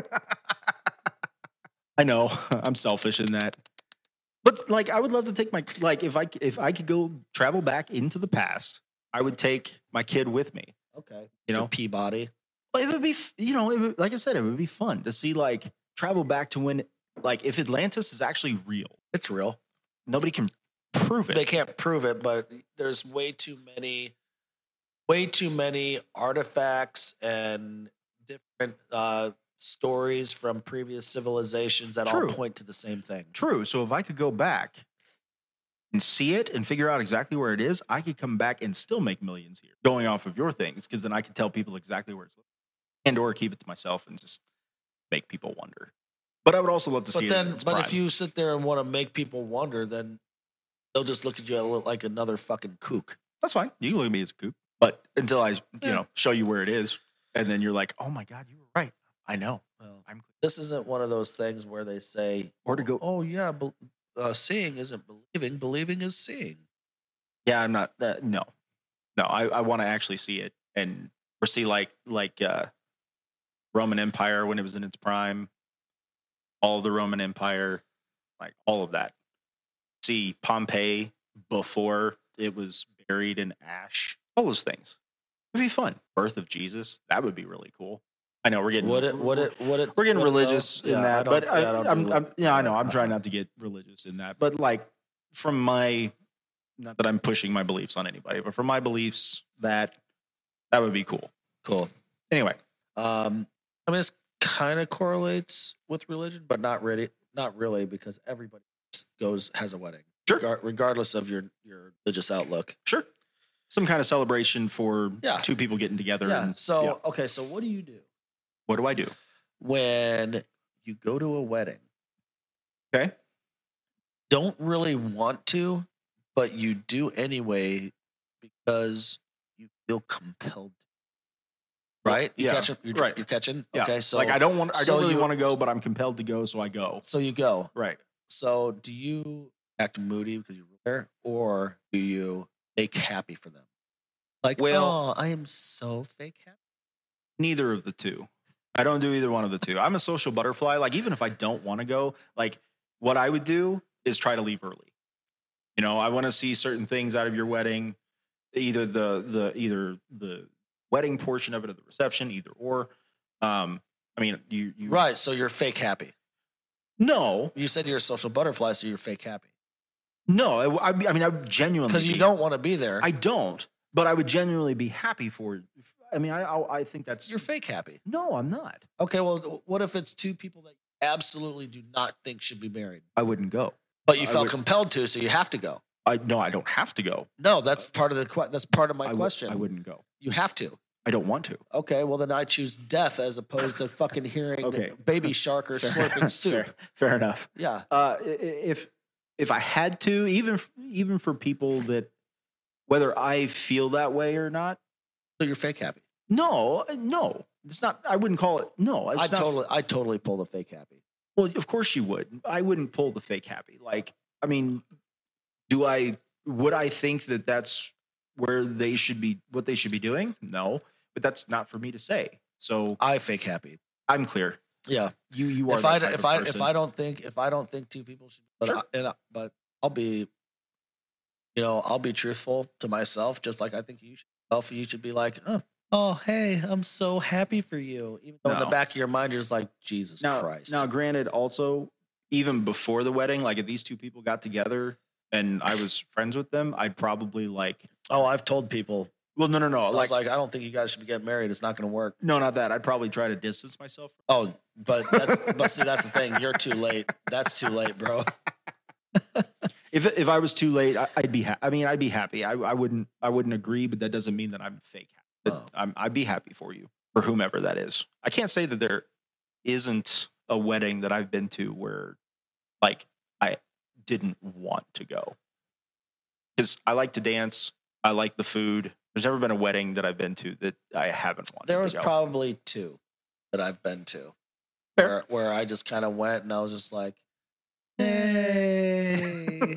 I know I'm selfish in that, but like I would love to take my if I could go travel back into the past, I would take my kid with me. Okay. You know? Mr. Peabody. Well, it would be like I said, it would be fun to see like travel back to when if Atlantis is actually real. It's real. Nobody can prove it. They can't prove it, but there's way too many artifacts and different stories from previous civilizations that all True. point to the same thing. True. So if I could go back and see it and figure out exactly where it is, I could come back and still make millions here going off of your things, because then I could tell people exactly where it's and or keep it to myself and just make people wonder. But I would also love to see it. In its But if prime. you sit there and want to make people wonder, then they'll just look at you like another fucking kook. That's fine. You can look at me as a kook. But until I, show you where it is, and then you're like, oh my God, you were right. I know. Well, I'm this isn't one of those things where they say, or to go. "Oh yeah, seeing isn't believing. Believing is seeing." Yeah, I'm not. No. I want to actually see it or see like Roman Empire when it was in its prime, all of the Roman Empire, like all of that. See Pompeii before it was buried in ash, all those things. It'd be fun. Birth of Jesus, that would be really cool. I know we're getting We're getting religious in that, but I know I'm trying not. not to get religious in that, but like from my, not that I'm pushing my beliefs on anybody, but from my beliefs, that would be cool. Cool. Anyway, I mean, this kind of correlates with religion, but not really, because everybody has a wedding, Sure. regardless of your religious outlook. sure, some kind of celebration for Yeah. two people getting together. Yeah. And, So yeah. okay, so what do you do What do I do? when you go to a wedding? Okay. Don't really want to, but you do anyway because you feel compelled. Right? You Yeah, catching? right. You're catching? Yeah. Okay. So like I don't really you- want to go, but I'm compelled to go, so I go. So you go. Right. So do you act moody because you're there, or do you fake happy for them? Like, Well- oh, I am so fake happy. Neither of the two. I don't do either one of the two. I'm a social butterfly. Like even if I don't want to go, like what I would do is try to leave early. You know, I want to see certain things out of your wedding, either the wedding portion of it or the reception, either or. I mean, you Right. So you're fake happy. No, You said you're a social butterfly, so you're fake happy no. I mean, I would genuinely because you be- don't want to be there. I don't, but I would genuinely be happy for. I mean, I think that's. You're fake happy. No, I'm not. Okay. Well, what if it's two people that you absolutely do not think should be married, I wouldn't go. but you I felt would- compelled to, so you have to go? I don't have to go. No, that's part of that's part of my question. I wouldn't go. You have to. I don't want to. Okay, well then I choose death as opposed to fucking hearing Okay. Baby Shark or slurping soup. Fair enough. Yeah. If I had to, even for people that, whether I feel that way or not, So you're fake happy. no, it's not. I wouldn't call it. No, it's not. I totally pull the fake happy. Well, of course you would. I wouldn't pull the fake happy. Like, I mean, would I think that that's where they should be, what they should be doing? No, but that's not for me to say. So I fake happy. I'm clear. Yeah. You are. If that type of person. if I don't think two people should, but Sure. but I'll be, I'll be truthful to myself, just like I think you should be like, oh, hey, I'm so happy for you, even though in the No. back of your mind you're just like, Jesus Christ. Now, granted, also, even before the wedding, like if these two people got together and I was friends with them, I'd probably like. Oh, I've told people. Well, no. I was like, I don't think you guys should be getting married. It's not going to work. No, not that. I'd probably try to distance myself. Oh, but see, that's the thing. You're too late. That's too late, bro. If I was too late, I'd be. I'd be happy. I wouldn't agree, but that doesn't mean that I'm fake happy. I'd be happy for you, for whomever that is. I can't say that there isn't a wedding that I've been to where, like, I didn't want to go, because I like to dance. I like the food. There's never been a wedding that I've been to that I haven't wanted. There was to go. probably two that I've been to Fair. where I just kind of went and I was just like, hey,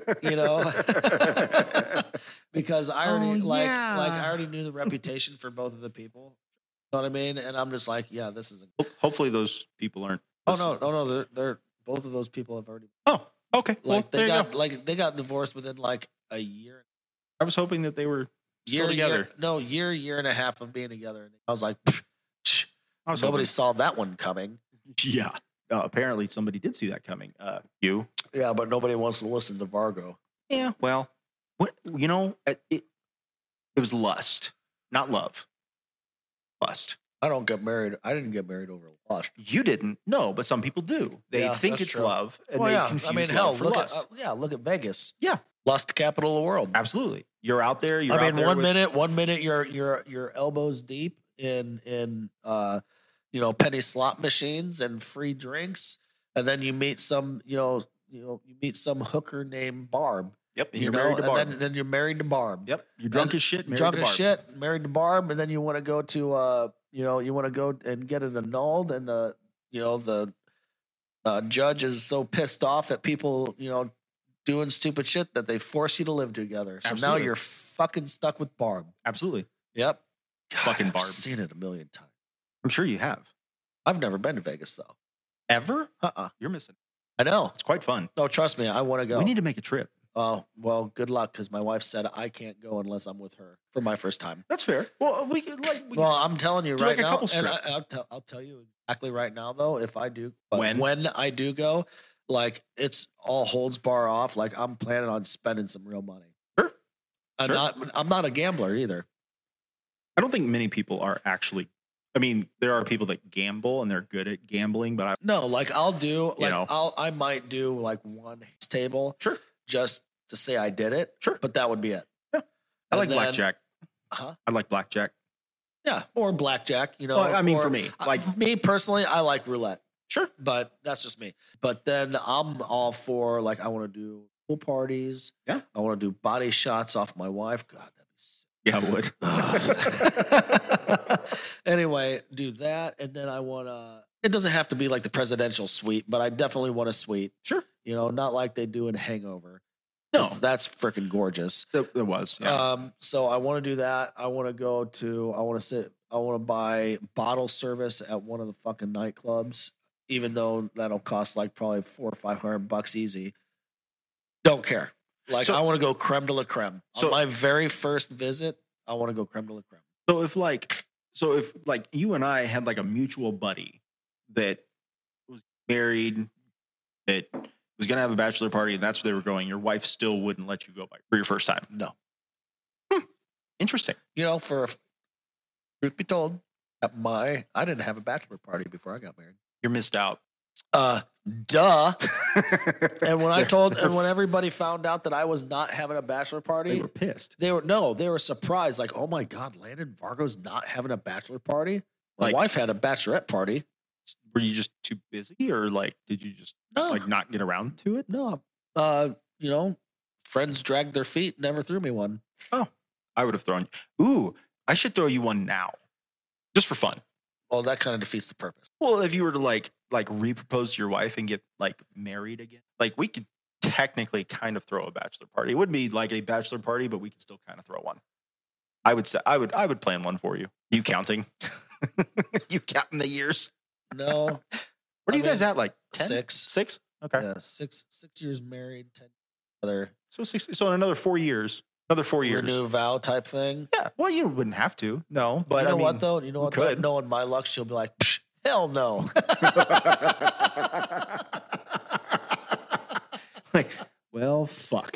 because I already I already knew the reputation for both of the people. You know what I mean? And I'm just like, yeah, this isn't. Hopefully, those people aren't. Oh no, they're both of those people have already. Oh, okay. Like Well, they got divorced within like a year. I was hoping that they were still together. Year and a half of being together. And I was like, I was nobody hoping. saw that one coming. Yeah. Apparently, somebody did see that coming. You. Yeah, but nobody wants to listen to Vargo. Yeah. Well, what it was lust, not love. Lust. I don't get married. I didn't get married over lust. You didn't. No, but some people do. They Yeah, think that's it's true. love, and they confuse love for look lust. look at Vegas. Yeah. Lust capital of the world. Absolutely. You're out there. You're I out mean, there one minute you're elbows deep in penny slot machines and free drinks, and then you meet some you meet some hooker named Barb. Yep. And you're married to Barb. And then you're married to Barb. Yep. You're drunk And as shit. Married Drunk to as Barb. shit, married to Barb, and then you want to go to you want to go and get it annulled, and the judge is so pissed off at people doing stupid shit that they force you to live together. So now Absolutely. you're fucking stuck with Barb. Absolutely. Yep. Fucking I've Barb. seen it a million times. I'm sure you have. I've never been to Vegas though. Ever? Uh-uh. You're missing. I know. It's quite fun. Oh, trust me, I want to go. We need to make a trip. Oh, well, good luck because my wife said I can't go unless I'm with her for my first time. That's fair. Well, we could Well, I'm telling you do right like a now, couple and strip. I'll tell you exactly right now though. If I do, but When? when I do go, like it's all holds bar off. Like I'm planning on spending some real money. Sure. I'm Sure. not a gambler either. I don't think many people are actually. I mean, there are people that gamble and they're good at gambling, but No, like I'll do like know. I might do like one table sure, just to say I did it. Sure. But that would be it. I And like then- blackjack. Huh? I like blackjack. Yeah, or blackjack, you know. Well, I mean, for or- me, like- me personally, I like roulette. Sure. But that's just me. But then I'm all for like I want to do pool parties. Yeah. I want to do body shots off my wife. God, that'd be sick. Yeah, I would. Anyway, do that, and then I want to. It doesn't have to be like the presidential suite, but I definitely want a suite. Sure. You know, not like they do in Hangover. No. That's freaking gorgeous. There was. Yeah. So I want to do that. I want to go to. I want to buy bottle service at one of the fucking nightclubs, even though that'll cost like probably $400 or $500 easy. Don't care. Like So- I want to go creme de la creme. So- On my very first visit, I want to go creme de la creme. So if you and I had like a mutual buddy that was married, that was gonna have a bachelor party, and that's where they were going, your wife still wouldn't let you go by for your first time. No, Interesting. you know, truth be told, I didn't have a bachelor party before I got married. You're missed out. Duh. And when everybody found out that I was not having a bachelor party, They were pissed. they were surprised. Like, oh my God, Landon Vargo's not having a bachelor party. My Like- wife had a bachelorette party. Were you just too busy, or like did you just No, like not get around to it? no. You know, friends dragged their feet, never threw me one. I would have thrown. Ooh, I should throw you one now, just for fun. Well, that kind of defeats the purpose. Well, if you were to like repropose to your wife and get like married again, like we could technically kind of throw a bachelor party. It wouldn't be like a bachelor party, but we could still kind of throw one. I would say I would plan one for you. You counting? You counting the years? No, What are you guys at? Like 10? 6. 6? Okay. Yeah, 6 years married, 10 other So 6. So in another 4 years. Another 4 years. renew vow type thing. Yeah. Well, you wouldn't have to. No, but you know I mean, what though? You know we what? Though? could. Knowing my luck, she'll be like, "Psh, hell no. like, well, fuck.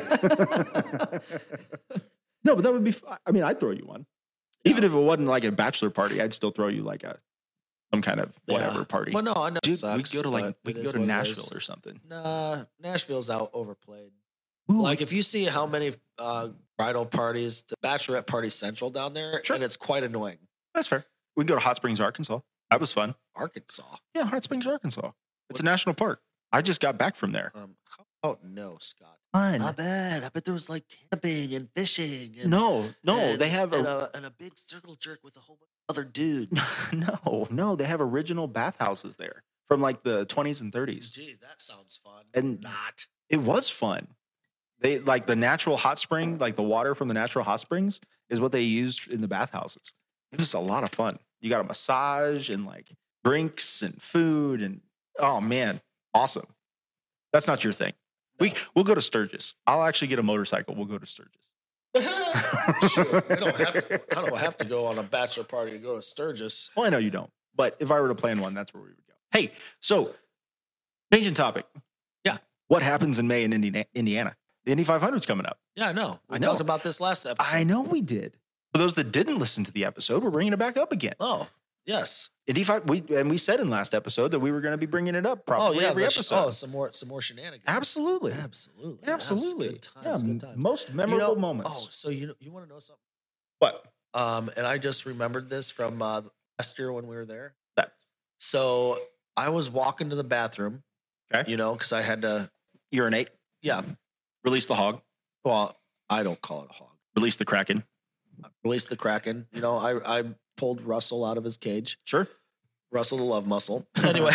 No, but that would be. I mean, I'd throw you one, even if it wasn't like a bachelor party. I'd still throw you like some kind of whatever Yeah. party. Well, no, I know. it Dude, sucks, we could go to but we it could is go to what it Nashville is. or something. Nah, Nashville's out overplayed. Ooh, Like if you see how many bridal parties, the bachelorette party central down there, Sure. and it's quite annoying. that's fair. We go to Hot Springs, Arkansas. That was fun. Arkansas. Yeah, Hot Springs, Arkansas. It's a national park. I just got back from there. Oh no, Scott. Fun. Not bad. I bet there was like camping and fishing. And, No, and- they have and a big circle jerk with a whole bunch of other dudes. no, they have original bathhouses there from like the 20s and 30s. Gee, that sounds fun. And- not. It was fun. They like the natural hot spring, like the water from the natural hot springs is what they used in the bathhouses. It was a lot of fun. You got a massage and like drinks and food and oh man, awesome. That's not your thing. We'll go to Sturgis. I'll actually get a motorcycle. We'll go to Sturgis. Sure. I don't have to go on a bachelor party to go to Sturgis. Well, I know you don't, but if I were to plan one, that's where we would go. Hey, so changing topic. Yeah. What happens in May in Indiana? The Indy 500's coming up. Yeah, I know. We I know. talked about this last episode. I know we did. For those that didn't listen to the episode, we're bringing it back up again. Oh, yes. Indy 5, we said in last episode that we were going to be bringing it up probably every episode. some more shenanigans. Absolutely. Absolutely. Absolutely. Yes, good times, good times. Most memorable Oh, moments. so you want to know something? What? And I just remembered this from last year when we were there. That. So I was walking to the bathroom. Okay. You know, because I had to. Urinate. Yeah. Release the hog. Well, I don't call it a hog. Release the kraken. Release the kraken. You know, I pulled Russell out of his cage. Sure. Russell the love muscle. Anyway.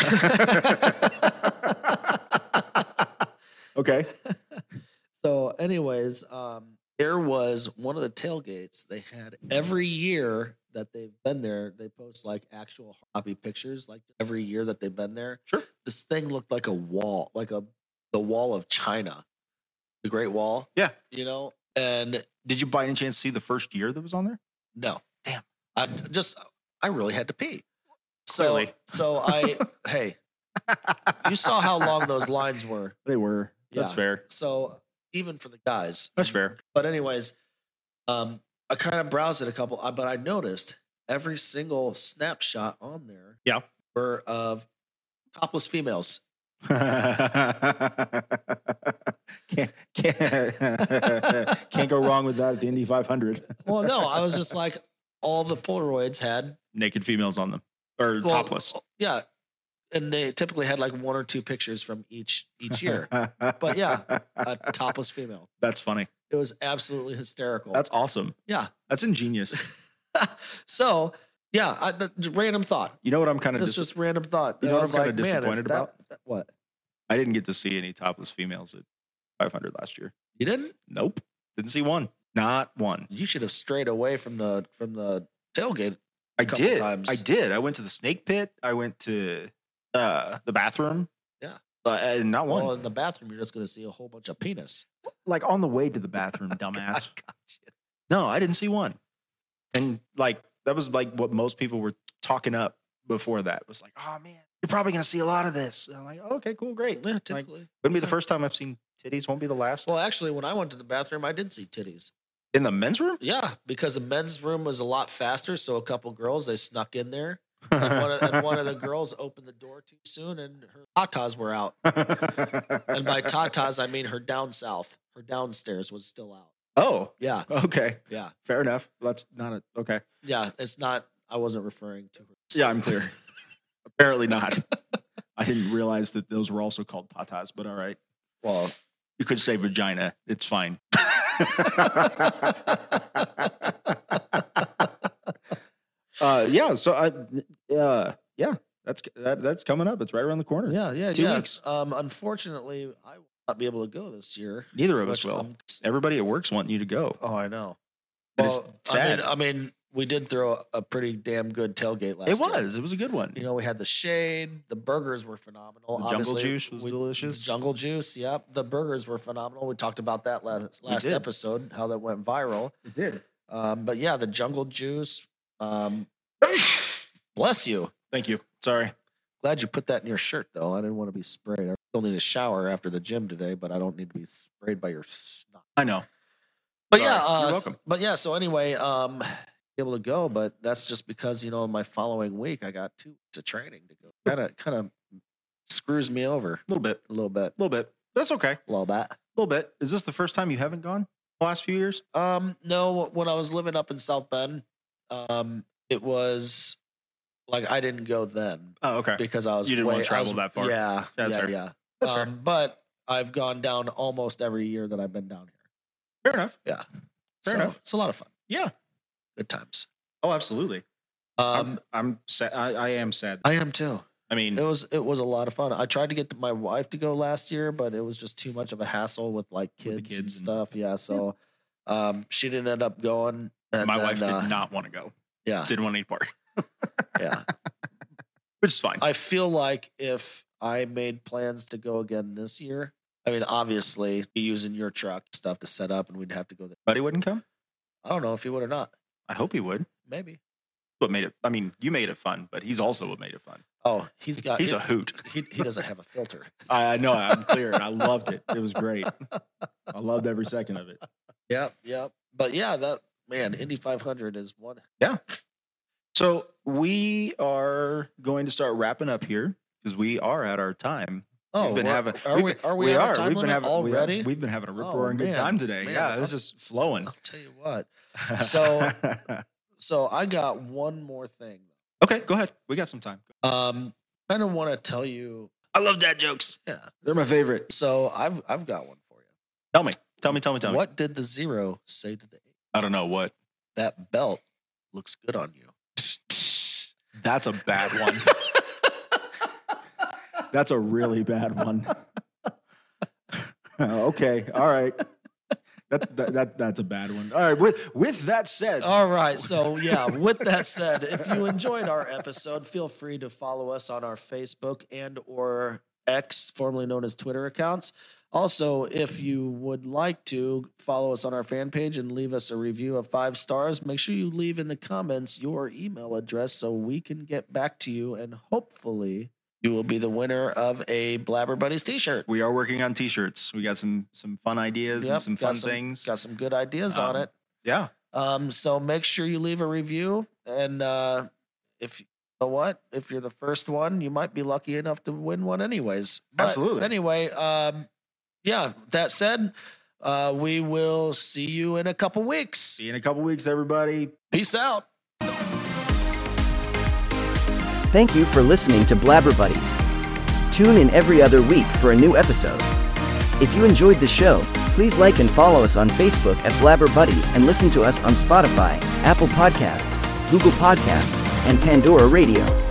Okay. So, anyways, there was one of the tailgates they had every year that they've been there. They post like actual hobby pictures, like every year that they've been there. Sure. This thing looked like a wall, like the wall of China. the Great Wall. Yeah. And Did you by any chance see the first year that was on there? no, Damn. I really had to pee. Clearly. Hey, you saw how long those lines were. They were. That's Yeah. fair. So even for the guys, That's fair. But anyways, I kind of browsed it a couple, but I noticed every single snapshot on there Yeah. were of topless females. can't go wrong with that at the Indy 500. Well, no, I was just like, all the Polaroids had Naked females on them, or topless. Yeah, and they typically had like one or two pictures from each year. But yeah, a topless female. That's funny. It was absolutely hysterical. That's awesome. Yeah. That's ingenious. So yeah, random thought. You know what I'm kind of It's just random thought. You know And I what was I'm kinda like, man, if disappointed about? What? I didn't get to see any topless females at 500 last year. You didn't? Nope. Didn't see one. Not one. You should have strayed away from the tailgate. I couple did. times. I did. I went to the snake pit. I went to the bathroom. Yeah. And not one. Well, in the bathroom, you're just going to see a whole bunch of penis. Like on the way to the bathroom, dumbass. No, I didn't see one. And like that was like what most people were talking up before that. It was like, oh man, you're probably gonna see a lot of this. And I'm like, oh, okay, cool, great. Yeah, Like, typically. wouldn't be the first time I've seen titties, won't be the last. Well, actually, when I went to the bathroom, I did see titties. In the men's room? Yeah, because the men's room was a lot faster. So a couple girls, they snuck in there. And one of the girls opened the door too soon and her tatas were out. And by tatas, I mean her down south. Her downstairs was still out. Oh, Yeah, okay. yeah, Fair enough. That's not a okay. yeah. It's not, I wasn't referring to her. Yeah, I'm clear. Apparently not. I didn't realize that those were also called tatas, but all right. Well, You could say vagina. It's fine. Yeah. So yeah, that's coming up. It's right around the corner. yeah. 2 weeks. Unfortunately, I will not be able to go this year. Neither of us which will. I'm- Everybody at work's wanting you to go. Oh, I know. And it's Well, sad. I mean, we did throw a pretty damn good tailgate last It year. was. It was a good one. You know, we had the shade. The burgers were phenomenal. The jungle Obviously, juice was delicious. Jungle juice, yep. The burgers were phenomenal. We talked about that last did. episode, how that went viral. It did. But yeah, the jungle juice. Bless you. Thank you. Sorry. Glad you put that in your shirt, though. I didn't want to be sprayed. I still need a shower after the gym today, but I don't need to be sprayed by your snot. I know. But Sorry. yeah, You're welcome. But yeah, so anyway, able to go, but that's just because my following week I got 2 weeks of training to go. Kind of screws me over A little bit. a little bit, That's okay. a little bit. A little bit. Is this the first time you haven't gone the last few years? No, when I was living up in South Bend, it was like I didn't go then Oh, okay. because I was You didn't want to I was- travel that far. Yeah, That's yeah, fair. yeah. That's fair. But I've gone down almost every year that I've been down here. Fair enough. Yeah, Fair so enough. it's a lot of fun. Yeah. Good times. Oh, absolutely. I'm sad. I am sad. I am too. I mean, It was a lot of fun. I tried to get my wife to go last year, but it was just too much of a hassle with like the kids, and kids and- stuff. Yeah, so she didn't end up going. And my then, wife did not want to go. Yeah, Didn't want any part, yeah. which is fine. I feel like if I made plans to go again this year, I mean, obviously, be using your truck stuff to set up, and we'd have to go there. Buddy wouldn't come. I don't know if he would or not. I hope he would. Maybe. What made it? I mean, you made it fun, but he's also what made it fun. Oh, he's He's a hoot. he doesn't have a filter. I know. I'm clear. I loved it. It was great. I loved every second of it. Yep. But yeah, that man, Indy 500 is one. So we are going to start wrapping up here because we are at our time. Oh, We've been having. are we? Are we? At a time We've been limit having already? We've been having a rip Oh, roaring good man. time today. Man, Yeah, this is flowing. I'll tell you what. So- So I got one more thing. okay, go ahead. We got some time. Kind of want to tell you. I love dad jokes. Yeah. They're my favorite. So I've got one for you. Tell me. Tell me. What did the 0 say to the 8? I don't know what. That belt looks good on you. That's a bad one. That's a really bad one. Okay. All right. That's a bad one. All right. With that said, All right. So, yeah, with that said, if you enjoyed our episode, feel free to follow us on our Facebook and or X, formerly known as Twitter accounts. Also, if you would like to follow us on our fan page and leave us a review of 5 stars, make sure you leave in the comments your email address so we can get back to you, and hopefully you will be the winner of a Blabber Buddies t-shirt. We are working on t-shirts. We got some fun ideas and some fun things. Got some good ideas on it. Yeah. So make sure you leave a review, and if you know what, if you're the first one, you might be lucky enough to win one anyways. But Absolutely. Anyway, yeah, that said, we will see you in a couple weeks. See you in a couple weeks, everybody. Peace out. Thank you for listening to Blabber Buddies. Tune in every other week for a new episode. If you enjoyed the show, please like and follow us on Facebook at Blabber Buddies and listen to us on Spotify, Apple Podcasts, Google Podcasts, and Pandora Radio.